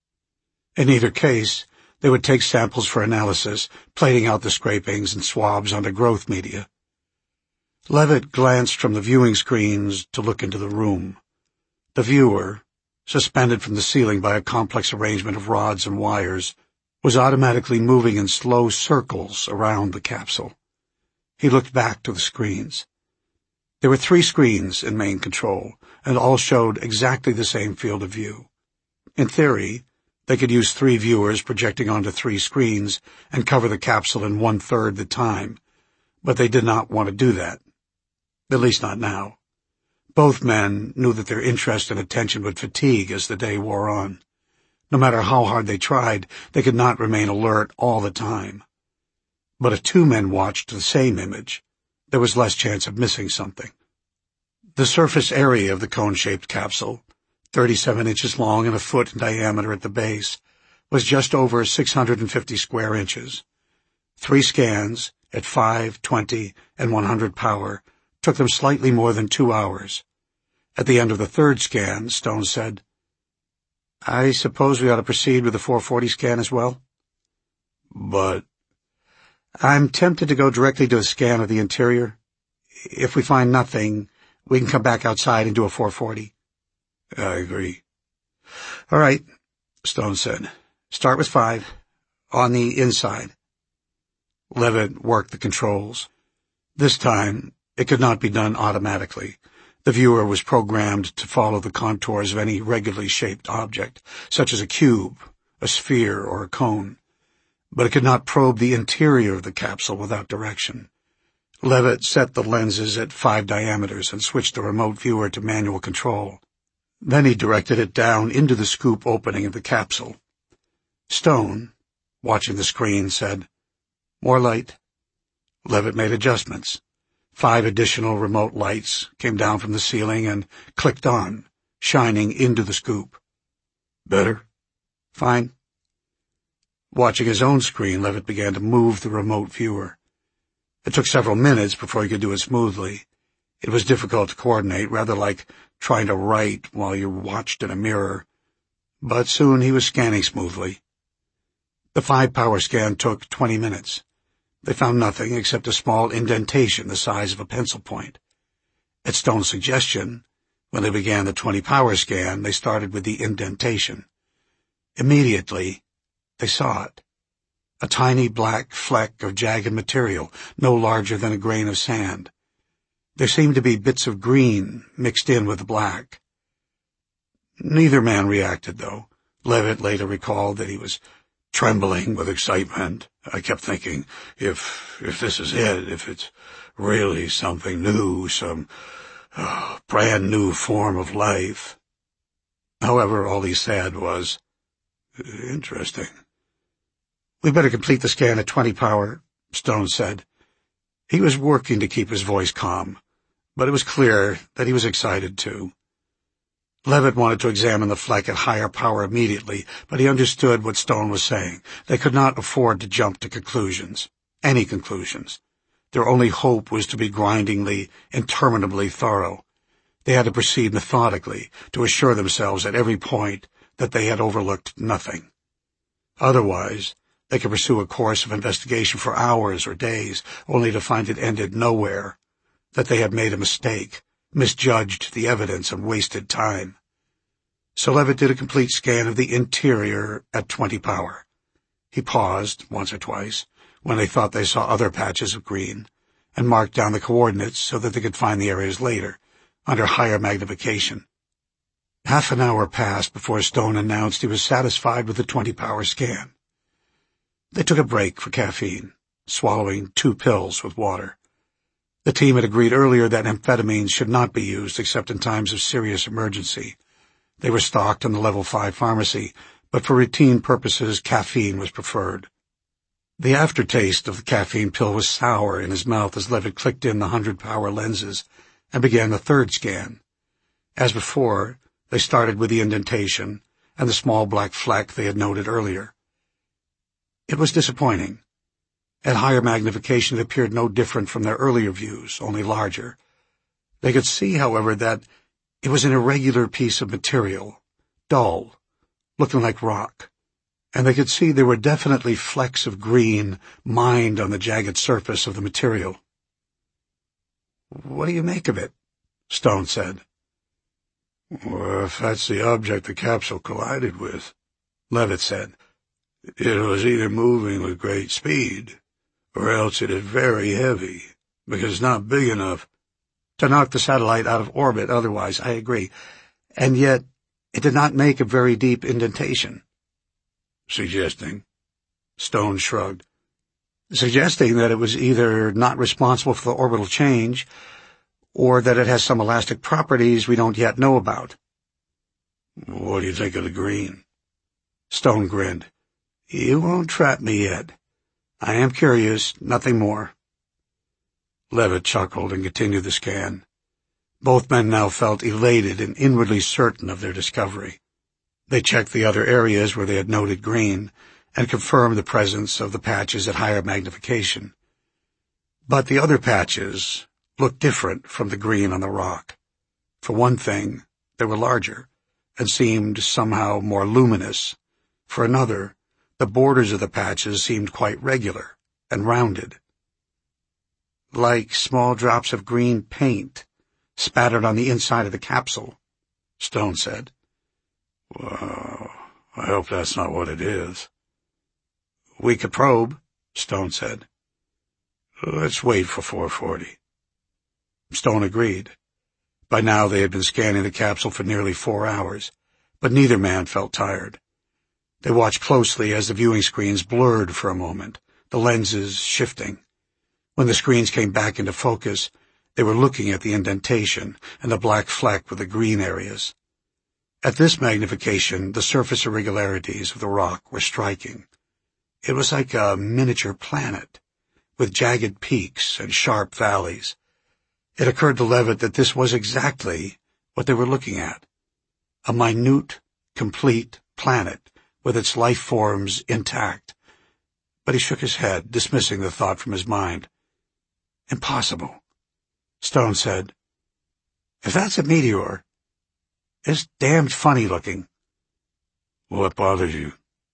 In either case, they would take samples for analysis, plating out the scrapings and swabs onto growth media. Levitt glanced from the viewing screens to look into the room. The viewer, suspended from the ceiling by a complex arrangement of rods and wires, was automatically moving in slow circles around the capsule. He looked back to the screens. There were 3 screens in main control, and all showed exactly the same field of view. In theory, they could use 3 viewers projecting onto 3 screens and cover the capsule in 1/3 the time, but they did not want to do that. At least not now. Both men knew that their interest and attention would fatigue as the day wore on. No matter how hard they tried, they could not remain alert all the time. But if 2 men watched the same image, there was less chance of missing something. The surface area of the cone-shaped capsule, 37 inches long and a foot in diameter at the base, was just over 650 square inches. 3 scans at 5, 20, and 100 power took them slightly more than 2 hours. At the end of the 3rd scan, Stone said, "I suppose we ought to proceed with the 440 scan as well?" "But—" "I'm tempted to go directly to a scan of the interior. If we find nothing, we can come back outside and do a 440. "I agree." "All right," Stone said. "Start with 5, on the inside." Levitt worked the controls. This time, it could not be done automatically. The viewer was programmed to follow the contours of any regularly shaped object, such as a cube, a sphere, or a cone. But it could not probe the interior of the capsule without direction. Levitt set the lenses at 5 diameters and switched the remote viewer to manual control. Then he directed it down into the scoop opening of the capsule. Stone, watching the screen, said, "More light." Levitt made adjustments. 5 additional remote lights came down from the ceiling and clicked on, shining into the scoop. "Better?" "Fine." Watching his own screen, Levitt began to move the remote viewer. It took several minutes before he could do it smoothly. It was difficult to coordinate, rather like trying to write while you watched in a mirror. But soon he was scanning smoothly. The 5-power scan took 20 minutes. They found nothing except a small indentation the size of a pencil point. At Stone's suggestion, when they began the 20-power scan, they started with the indentation. Immediately, they saw it. A tiny black fleck of jagged material, no larger than a grain of sand. There seemed to be bits of green mixed in with the black. Neither man reacted, though. Levitt later recalled that he was trembling with excitement. "I kept thinking, if this is it, if it's really something new, some brand new form of life." However, all he said was, "Interesting." "We better complete the scan at 20 power, Stone said. He was working to keep his voice calm, but it was clear that he was excited too. Levitt wanted to examine the fleck at higher power immediately, but he understood what Stone was saying. They could not afford to jump to conclusions, any conclusions. Their only hope was to be grindingly, interminably thorough. They had to proceed methodically, to assure themselves at every point that they had overlooked nothing. Otherwise, they could pursue a course of investigation for hours or days, only to find it ended nowhere, that they had made a mistake, misjudged the evidence, and wasted time. So Levitt did a complete scan of the interior at 20 power. He paused once or twice when they thought they saw other patches of green, and marked down the coordinates so that they could find the areas later, under higher magnification. Half an hour passed before Stone announced he was satisfied with the 20-power scan. They took a break for caffeine, swallowing 2 pills with water. The team had agreed earlier that amphetamines should not be used except in times of serious emergency. They were stocked in the Level 5 pharmacy, but for routine purposes, caffeine was preferred. The aftertaste of the caffeine pill was sour in his mouth as Levitt clicked in the 100-power lenses and began the 3rd scan. As before, they started with the indentation and the small black fleck they had noted earlier. It was disappointing. At higher magnification, it appeared no different from their earlier views, only larger. They could see, however, that it was an irregular piece of material, dull, looking like rock, and they could see there were definitely flecks of green mined on the jagged surface of the material. "What do you make of it?" Stone said. "Well, if that's the object the capsule collided with," Levitt said, "it was either moving with great speed, or else it is very heavy, because it's not big enough to knock the satellite out of orbit otherwise. I agree. And yet it did not make a very deep indentation." "Suggesting?" Stone shrugged. "Suggesting that it was either not responsible for the orbital change, or that it has some elastic properties we don't yet know about." "What do you think of the green?" Stone grinned. "You won't trap me yet. I am curious, nothing more." Levitt chuckled and continued the scan. Both men now felt elated and inwardly certain of their discovery. They checked the other areas where they had noted green, and confirmed the presence of the patches at higher magnification. But the other patches looked different from the green on the rock. For one thing, they were larger, and seemed somehow more luminous. For another, the borders of the patches seemed quite regular and rounded. "Like small drops of green paint spattered on the inside of the capsule," Stone said. "Well, I hope that's not what it is." "We could probe," Stone said. "Let's wait for 4:40. Stone agreed. By now they had been scanning the capsule for nearly 4 hours, but neither man felt tired. They watched closely as the viewing screens blurred for a moment, the lenses shifting. When the screens came back into focus, they were looking at the indentation and the black fleck with the green areas. At this magnification, the surface irregularities of the rock were striking. It was like a miniature planet, with jagged peaks and sharp valleys. It occurred to Levitt that this was exactly what they were looking at. A minute, complete planet with its life forms intact. But he shook his head, dismissing the thought from his mind. Impossible, Stone said. If that's a meteor, it's damned funny looking. What bothers you?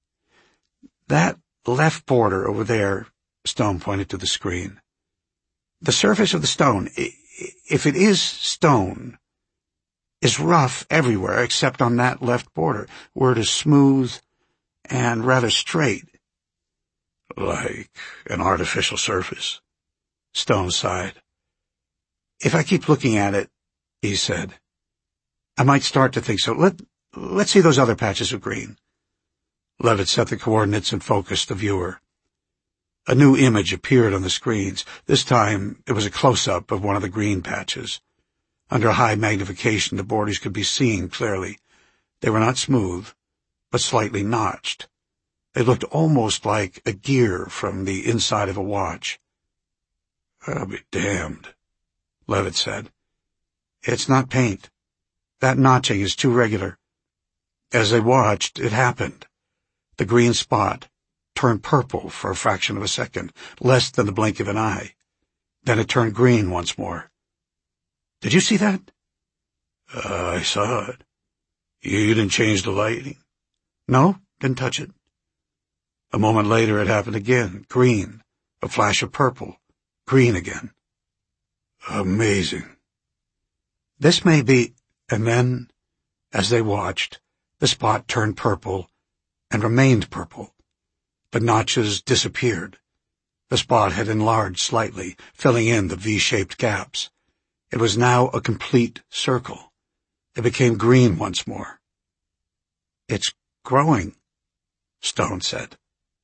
That left border over there, Stone pointed to the screen. The surface of the stone, if it is stone, is rough everywhere except on that left border, where it is smooth and rather straight. Like an artificial surface, Stone sighed. If I keep looking at it, he said, I might start to think so. Let's see those other patches of green. Levitt set the coordinates and focused the viewer. A new image appeared on the screens. This time it was a close-up of one of the green patches. Under high magnification, the borders could be seen clearly. They were not smooth, but slightly notched. They looked almost like a gear from the inside of a watch. I'll be damned, Levitt said. It's not paint. That notching is too regular. As they watched, it happened. The green spot turned purple for a fraction of a second, less than the blink of an eye. Then it turned green once more. Did you see that? I saw it. You didn't change the lighting? No, didn't touch it. A moment later it happened again, green, a flash of purple, green again. Amazing. This may be... And then, as they watched, the spot turned purple and remained purple. The notches disappeared. The spot had enlarged slightly, filling in the V-shaped gaps. It was now a complete circle. It became green once more. It's growing, Stone said.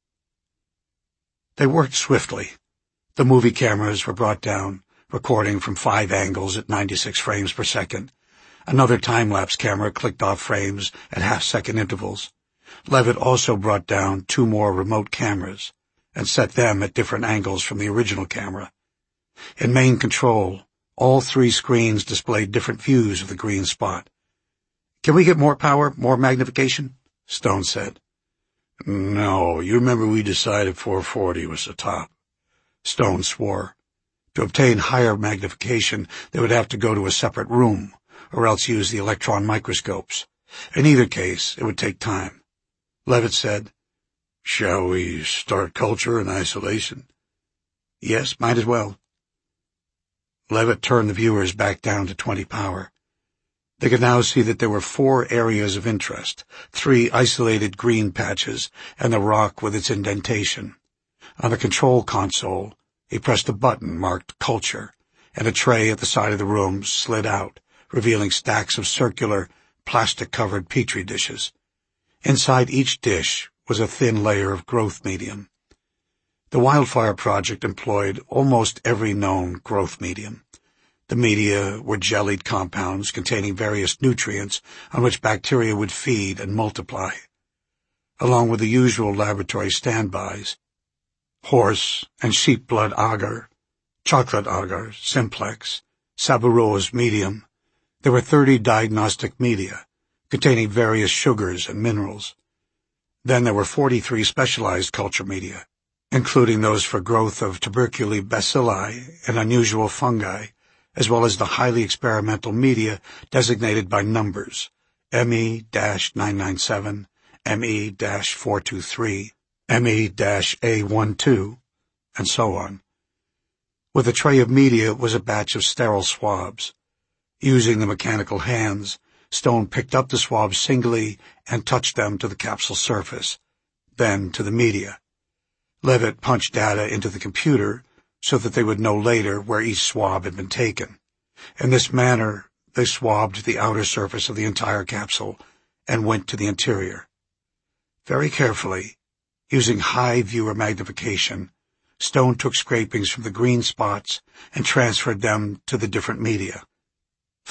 They worked swiftly. The movie cameras were brought down, recording from 5 angles at 96 frames per second. Another time-lapse camera clicked off frames at half-second intervals. Levitt also brought down 2 more remote cameras and set them at different angles from the original camera. In main control, all 3 screens displayed different views of the green spot. Can we get more power, more magnification? Stone said. No, you remember we decided 440 was the top. Stone swore. To obtain higher magnification, they would have to go to a separate room, or else use the electron microscopes. In either case, it would take time. Levitt said, Shall we start culture in isolation? Yes, might as well. Levitt turned the viewers back down to 20 power. They could now see that there were 4 areas of interest, 3 isolated green patches, and the rock with its indentation. On the control console, he pressed a button marked Culture, and a tray at the side of the room slid out, revealing stacks of circular, plastic-covered Petri dishes. Inside each dish was a thin layer of growth medium. The Wildfire Project employed almost every known growth medium. The media were jellied compounds containing various nutrients on which bacteria would feed and multiply, along with the usual laboratory standbys: horse and sheep blood agar, chocolate agar, simplex, sabourose medium. There were 30 diagnostic media, containing various sugars and minerals. Then there were 43 specialized culture media, including those for growth of tuberculi bacilli and unusual fungi, as well as the highly experimental media designated by numbers, ME-997, ME-423, ME-A12, and so on. With a tray of media was a batch of sterile swabs. Using the mechanical hands, Stone picked up the swabs singly and touched them to the capsule surface, then to the media. Levitt punched data into the computer so that they would know later where each swab had been taken. In this manner, they swabbed the outer surface of the entire capsule and went to the interior. Very carefully, using high viewer magnification, Stone took scrapings from the green spots and transferred them to the different media.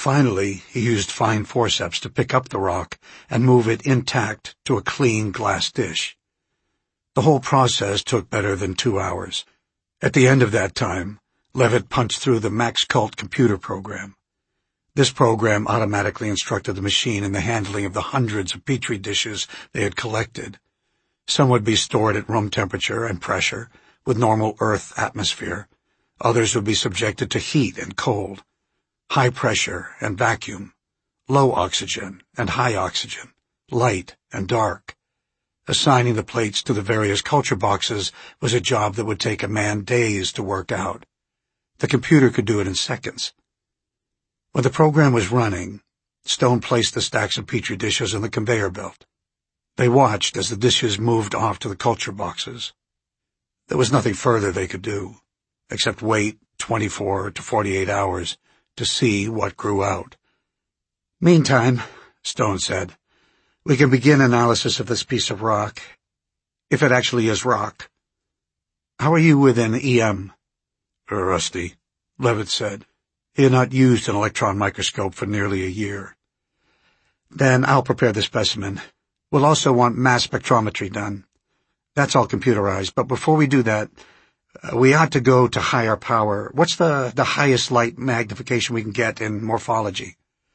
Finally, he used fine forceps to pick up the rock and move it intact to a clean glass dish. The whole process took better than 2 hours. At the end of that time, Levitt punched through the MaxCult computer program. This program automatically instructed the machine in the handling of the hundreds of petri dishes they had collected. Some would be stored at room temperature and pressure, with normal Earth atmosphere. Others would be subjected to heat and cold, high pressure and vacuum, low oxygen and high oxygen, light and dark. Assigning the plates to the various culture boxes was a job that would take a man days to work out. The computer could do it in seconds. When the program was running, Stone placed the stacks of petri dishes on the conveyor belt. They watched as the dishes moved off to the culture boxes. There was nothing further they could do, except wait 24 to 48 hours to see what grew out. "Meantime," Stone said, "we can begin analysis of this piece of rock, if it actually is rock. How are you with an EM?" "Rusty," Levitt said. He had not used an electron microscope for nearly a year. "Then I'll prepare the specimen. We'll also want mass spectrometry done. That's all computerized, but before we do that, we ought to go to higher power. What's the highest light magnification we can get in morphology?"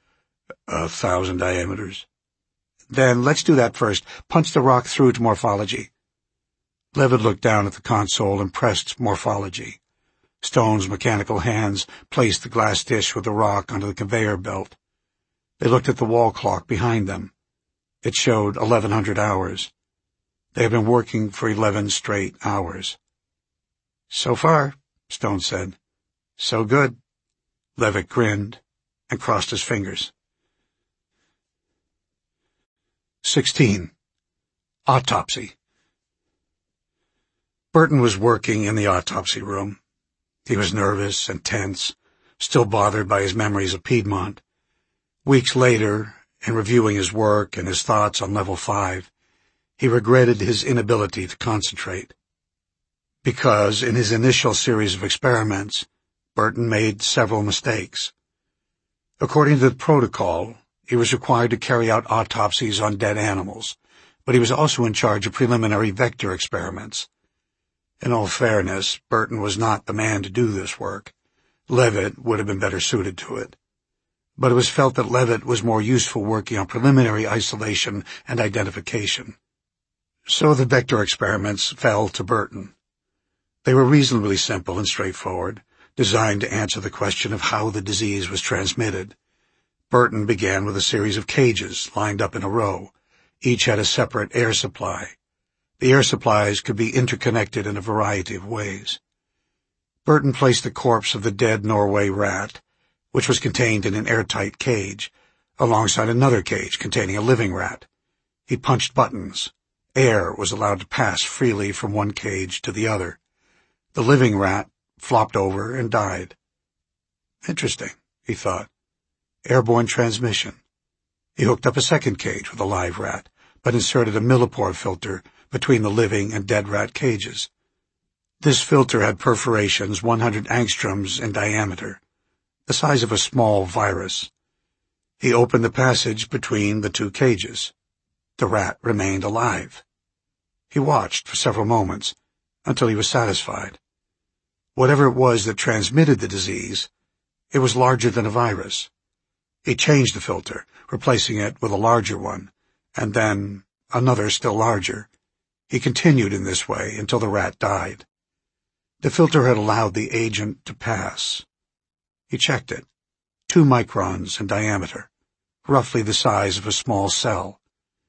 1,000 diameters. "Then let's do that first. Punch the rock through to morphology." Levitt looked down at the console and pressed morphology. Stone's mechanical hands placed the glass dish with the rock onto the conveyor belt. They looked at the wall clock behind them. It showed 1100 hours. They had been working for 11 straight hours. "So far," Stone said. "So good." Levitt grinned and crossed his fingers. 16. Autopsy. Burton was working in the autopsy room. He was nervous and tense, still bothered by his memories of Piedmont. Weeks later, in reviewing his work and his thoughts on Level 5, he regretted his inability to concentrate. Because in his initial series of experiments, Burton made several mistakes. According to the protocol, he was required to carry out autopsies on dead animals, but he was also in charge of preliminary vector experiments. In all fairness, Burton was not the man to do this work. Levitt would have been better suited to it. But it was felt that Levitt was more useful working on preliminary isolation and identification. So the vector experiments fell to Burton. They were reasonably simple and straightforward, designed to answer the question of how the disease was transmitted. Burton began with a series of cages lined up in a row. Each had a separate air supply. The air supplies could be interconnected in a variety of ways. Burton placed the corpse of the dead Norway rat, which was contained in an airtight cage, alongside another cage containing a living rat. He punched buttons. Air was allowed to pass freely from one cage to the other. The living rat flopped over and died. Interesting, he thought. Airborne transmission. He hooked up a second cage with a live rat, but inserted a millipore filter between the living and dead rat cages. This filter had perforations 100 angstroms in diameter, the size of a small virus. He opened the passage between the two cages. The rat remained alive. He watched for several moments, until he was satisfied. Whatever it was that transmitted the disease, it was larger than a virus. He changed the filter, replacing it with a larger one, and then another still larger. He continued in this way until the rat died. The filter had allowed the agent to pass. He checked it. 2 microns in diameter, roughly the size of a small cell.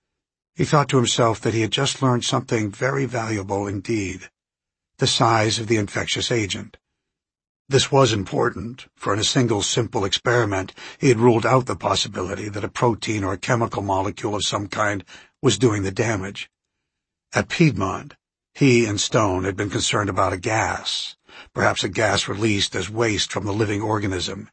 He thought to himself that he had just learned something very valuable indeed, the size of the infectious agent. This was important, for in a single simple experiment he had ruled out the possibility that a protein or a chemical molecule of some kind was doing the damage. At Piedmont, he and Stone had been concerned about a gas, perhaps a gas released as waste from the living organism.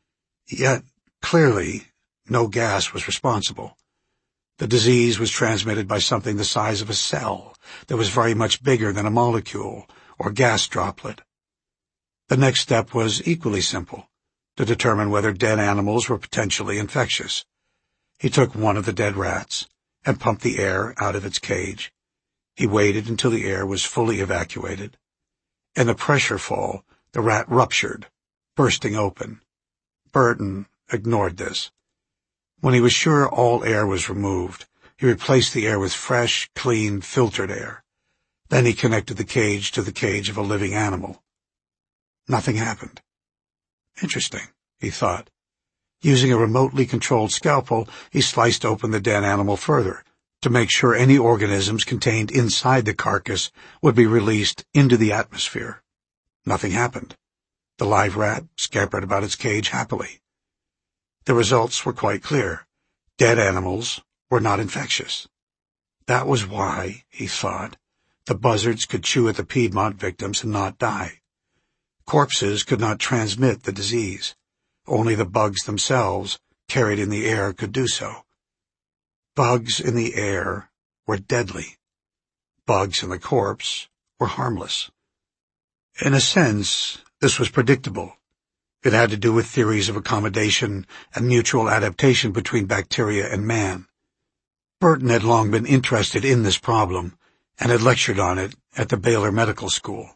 Yet, clearly, no gas was responsible. The disease was transmitted by something the size of a cell that was very much bigger than a molecule or gas droplet. The next step was equally simple. to determine whether dead animals were potentially infectious. He took one of the dead rats and pumped the air out of its cage. He waited until the air was fully evacuated. In the pressure fall, the rat ruptured, bursting open. Burton ignored this. When he was sure all air was removed, he replaced the air with fresh, clean, filtered air. Then he connected the cage to the cage of a living animal. Nothing happened. Interesting, he thought. Using a remotely controlled scalpel, he sliced open the dead animal further, to make sure any organisms contained inside the carcass would be released into the atmosphere. Nothing happened. The live rat scampered about its cage happily. The results were quite clear. Dead animals were not infectious. That was why, he thought, the buzzards could chew at the Piedmont victims and not die. Corpses could not transmit the disease. Only the bugs themselves, carried in the air, could do so. Bugs in the air were deadly. Bugs in the corpse were harmless. In a sense, this was predictable. It had to do with theories of accommodation and mutual adaptation between bacteria and man. Burton had long been interested in this problem and had lectured on it at the Baylor Medical School.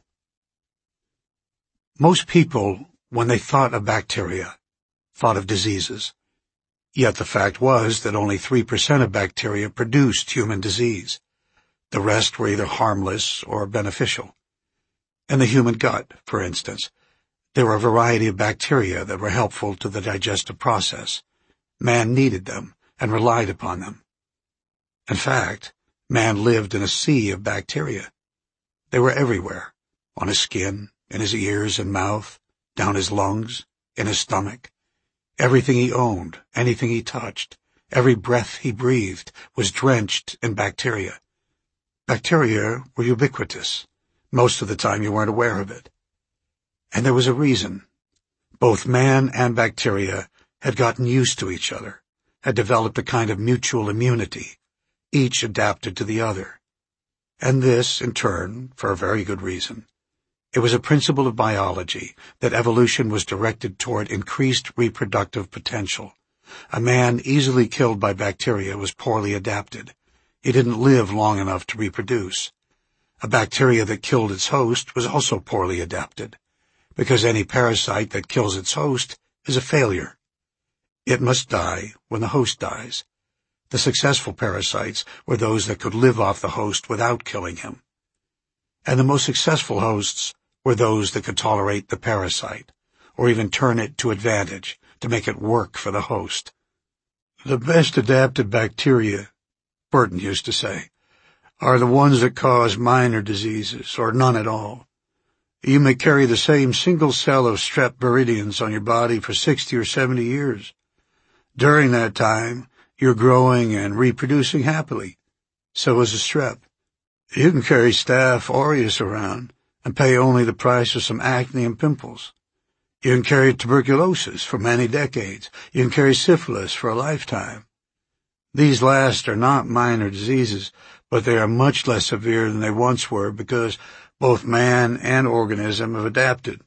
Most people, when they thought of bacteria, thought of diseases. Yet the fact was that only 3% of bacteria produced human disease. The rest were either harmless or beneficial. In the human gut, for instance, there were a variety of bacteria that were helpful to the digestive process. Man needed them and relied upon them. In fact, man lived in a sea of bacteria. They were everywhere, on his skin, in his ears and mouth, down his lungs, in his stomach. Everything he owned, anything he touched, every breath he breathed was drenched in bacteria. Bacteria were ubiquitous. Most of the time you weren't aware of it. And there was a reason. Both man and bacteria had gotten used to each other, had developed a kind of mutual immunity. Each adapted to the other. And this, in turn, for a very good reason. It was a principle of biology that evolution was directed toward increased reproductive potential. A man easily killed by bacteria was poorly adapted. He didn't live long enough to reproduce. A bacteria that killed its host was also poorly adapted, because any parasite that kills its host is a failure. It must die when the host dies. The successful parasites were those that could live off the host without killing him. And the most successful hosts were those that could tolerate the parasite, or even turn it to advantage, to make it work for the host. The best adapted bacteria, Burton used to say, are the ones that cause minor diseases, or none at all. You may carry the same single cell of strep viridans on your body for 60 or 70 years. During that time, you're growing and reproducing happily. So is the strep. You can carry Staph aureus around and pay only the price of some acne and pimples. You can carry tuberculosis for many decades. You can carry syphilis for a lifetime. These last are not minor diseases, but they are much less severe than they once were because both man and organism have adapted.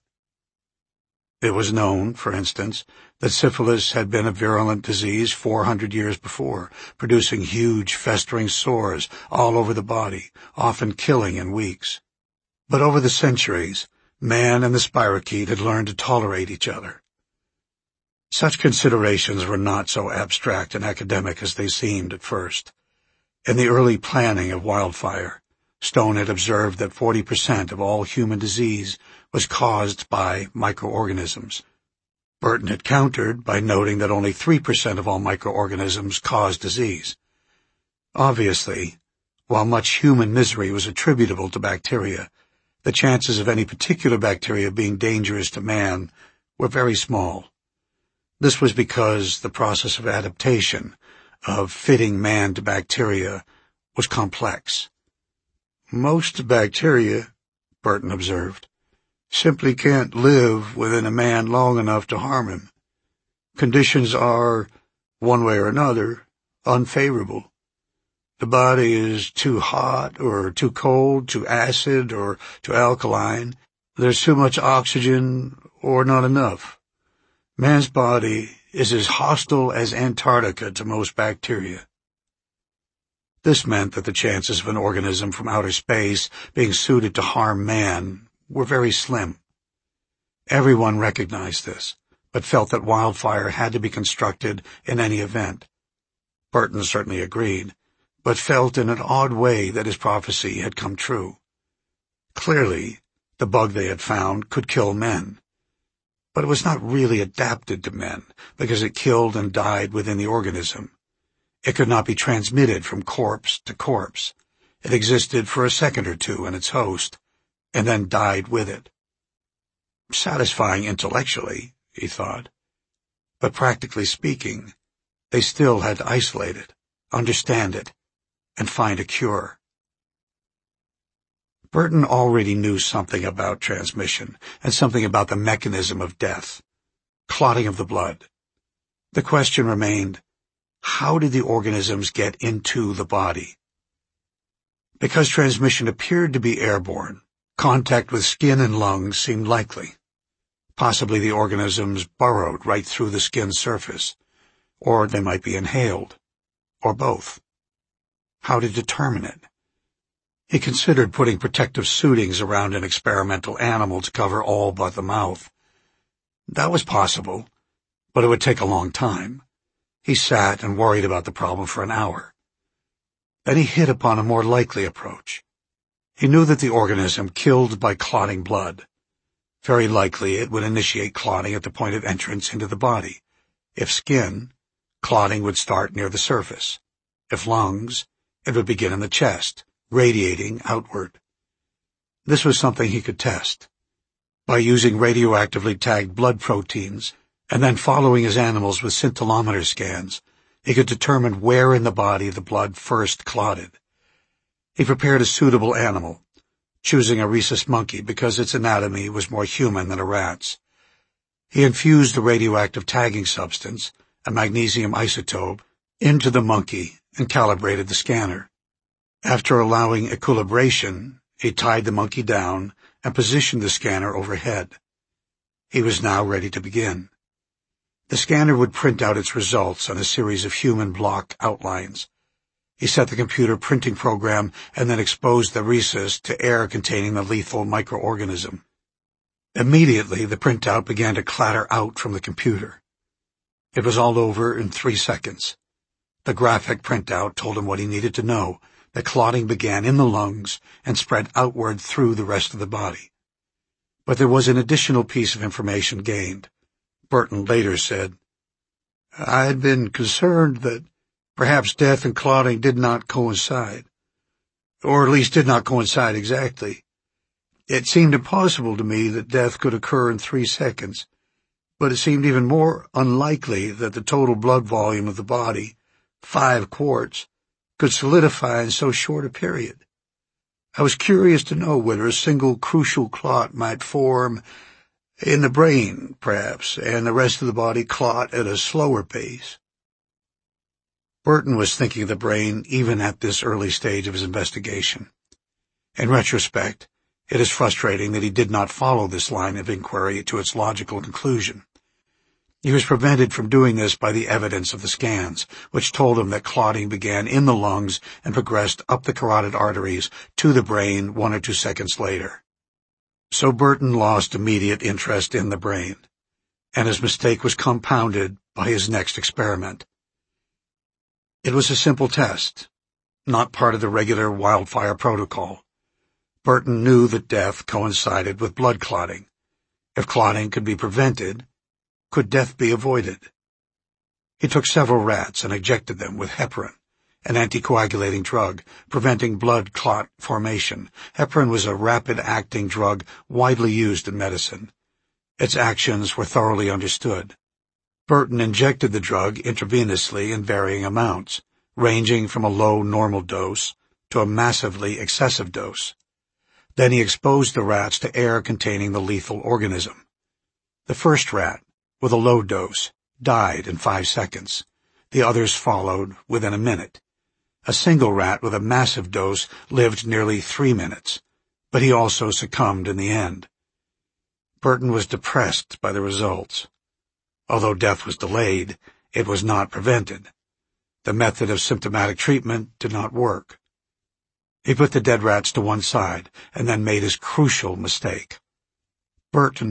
It was known, for instance, that syphilis had been a virulent disease 400 years before, producing huge festering sores all over the body, often killing in weeks. But over the centuries, man and the spirochete had learned to tolerate each other. Such considerations were not so abstract and academic as they seemed at first. In the early planning of wildfire, Stone had observed that 40% of all human disease was caused by microorganisms. Burton had countered by noting that only 3% of all microorganisms cause disease. Obviously, while much human misery was attributable to bacteria, the chances of any particular bacteria being dangerous to man were very small. This was because the process of adaptation, of fitting man to bacteria, was complex. Most bacteria, Burton observed, simply can't live within a man long enough to harm him. Conditions are, one way or another, unfavorable. The body is too hot or too cold, too acid or too alkaline. There's too much oxygen or not enough. Man's body is as hostile as Antarctica to most bacteria. This meant that the chances of an organism from outer space being suited to harm man were very slim. Everyone recognized this, but felt that Wildfire had to be constructed in any event. Burton certainly agreed, but felt in an odd way that his prophecy had come true. Clearly, the bug they had found could kill men, but it was not really adapted to men because it killed and died within the organism. It could not be transmitted from corpse to corpse. It existed for a second or two in its host, and then died with it. Satisfying intellectually, he thought, but practically speaking, they still had to isolate it, understand it, and find a cure. Burton already knew something about transmission and something about the mechanism of death, clotting of the blood. The question remained, how did the organisms get into the body? Because transmission appeared to be airborne, contact with skin and lungs seemed likely. Possibly the organisms burrowed right through the skin's surface, or they might be inhaled, or both. How to determine it? He considered putting protective suitings around an experimental animal to cover all but the mouth. That was possible, but it would take a long time. He sat and worried about the problem for an hour. Then he hit upon a more likely approach. He knew that the organism killed by clotting blood. Very likely it would initiate clotting at the point of entrance into the body. If skin, clotting would start near the surface. If lungs, it would begin in the chest, radiating outward. This was something he could test. By using radioactively tagged blood proteins, and then following his animals with scintillometer scans, he could determine where in the body the blood first clotted. He prepared a suitable animal, choosing a rhesus monkey because its anatomy was more human than a rat's. He infused the radioactive tagging substance, a magnesium isotope, into the monkey and calibrated the scanner. After allowing equilibration, he tied the monkey down and positioned the scanner overhead. He was now ready to begin. The scanner would print out its results on a series of human block outlines. He set the computer printing program and then exposed the rhesus to air containing the lethal microorganism. Immediately, the printout began to clatter out from the computer. It was all over in 3 seconds. The graphic printout told him what he needed to know, that clotting began in the lungs and spread outward through the rest of the body. But there was an additional piece of information gained. Burton later said, "I had been concerned that perhaps death and clotting did not coincide, or at least did not coincide exactly. It seemed impossible to me that death could occur in 3 seconds, but it seemed even more unlikely that the total blood volume of the body, 5 quarts, could solidify in so short a period. I was curious to know whether a single crucial clot might form in the brain, perhaps, and the rest of the body clot at a slower pace." Burton was thinking of the brain even at this early stage of his investigation. In retrospect, it is frustrating that he did not follow this line of inquiry to its logical conclusion. He was prevented from doing this by the evidence of the scans, which told him that clotting began in the lungs and progressed up the carotid arteries to the brain 1 or 2 seconds later. So Burton lost immediate interest in the brain, and his mistake was compounded by his next experiment. It was a simple test, not part of the regular Wildfire protocol. Burton knew that death coincided with blood clotting. If clotting could be prevented, could death be avoided? He took several rats and injected them with heparin, an anticoagulating drug, preventing blood clot formation. Heparin was a rapid-acting drug widely used in medicine. Its actions were thoroughly understood. Burton injected the drug intravenously in varying amounts, ranging from a low normal dose to a massively excessive dose. Then he exposed the rats to air containing the lethal organism. The first rat, with a low dose, died in 5 seconds. The others followed within a minute. A single rat with a massive dose lived nearly 3 minutes, but he also succumbed in the end. Burton was depressed by the results. Although death was delayed, it was not prevented. The method of symptomatic treatment did not work. He put the dead rats to one side and then made his crucial mistake. Burton